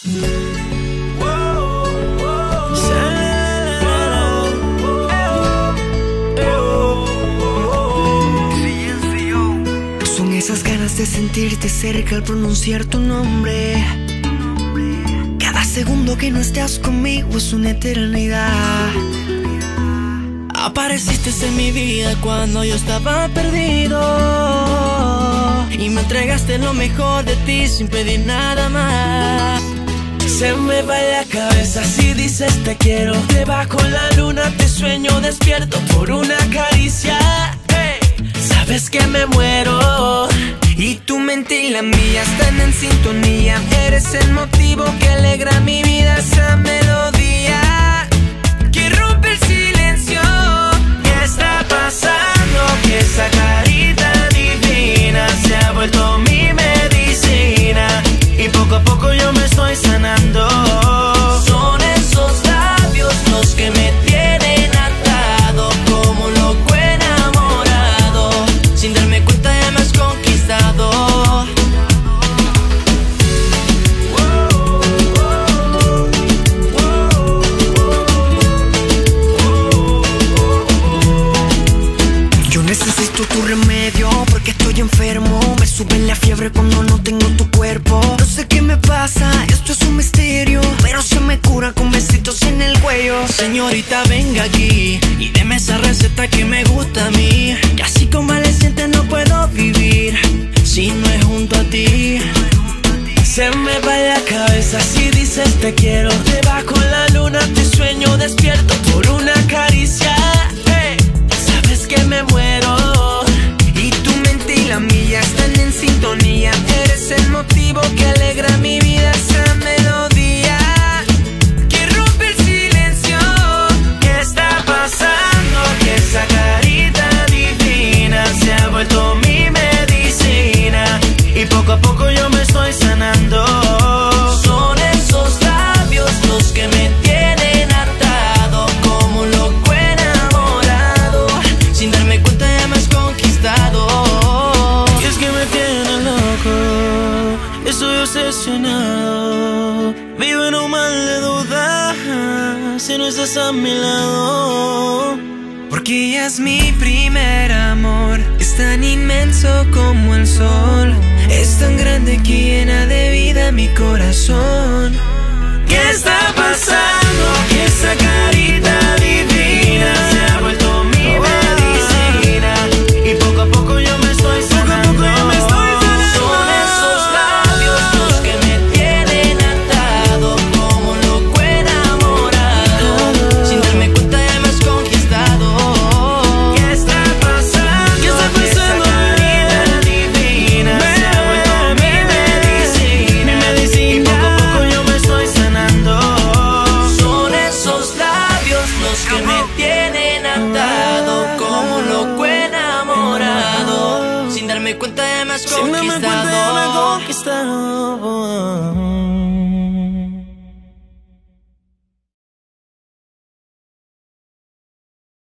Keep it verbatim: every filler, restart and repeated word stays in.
Son esas ganas de sentirte cerca al pronunciar tu nombre. Cada segundo que no estás conmigo es una eternidad. Apareciste en mi vida cuando yo estaba perdido y me entregaste lo mejor de ti sin pedir nada más. Se me va la cabeza si dices te quiero. Debajo la luna te sueño despierto por una caricia. Hey, sabes que me muero. Y tu mente y la mía están en sintonía. Eres el motivo que alegra mi vida, esa melodía que rompe el silencio. ¿Qué está pasando? Que esa carita divina se ha vuelto mi medicina y poco a poco yo me estoy sanando. Son esos labios los que me tienen atado como loco enamorado. Sin darme cuenta ya me has conquistado. Necesito tu remedio porque estoy enfermo. Me sube la fiebre cuando no tengo tu cuerpo. No sé qué me pasa, esto es un misterio, pero se me cura con besitos en el cuello. Señorita, venga aquí y deme esa receta que me gusta a mí. Casi convaleciente no puedo vivir si no es junto a ti. Se me va la cabeza si dices te quiero. Debajo la luna te sueño despierto por una caricia. Hey, sabes que me muero. Y tu mente y la mía están en sintonía. Eres el motivo que alegra mi vida, esa melodía que rompe el silencio. ¿Qué está pasando? Que esa carita divina se ha vuelto mi medicina y poco a poco yo me estoy sanando. Son esos labios los que me tienen atado como loco enamorado. Sin darme cuenta ya me has conquistado. Y es que me tiene loco, estoy obsesionado. Vivo en un mal de duda si no estás a mi lado. Porque ella es mi primer amor. Es tan inmenso como el sol. Es tan grande que llena de vida mi corazón. ¿Qué está pasando? Que esa carita divina se ha vuelto mi medicina y poco a poco yo me estoy sanando. Son esos labios los que me tienen atado como loco enamorado. Sin darme cuenta ya me has conquistado. ¿Qué está pasando? ¿Qué está pasando? Que esa carita divina se ha vuelto mi medicina y poco a poco yo me estoy sanando. Son esos labios los que me tienen atado como loco enamorado. Sin darme cuenta ya me has Sin darme cuenta ya me he conquistado. conquistado.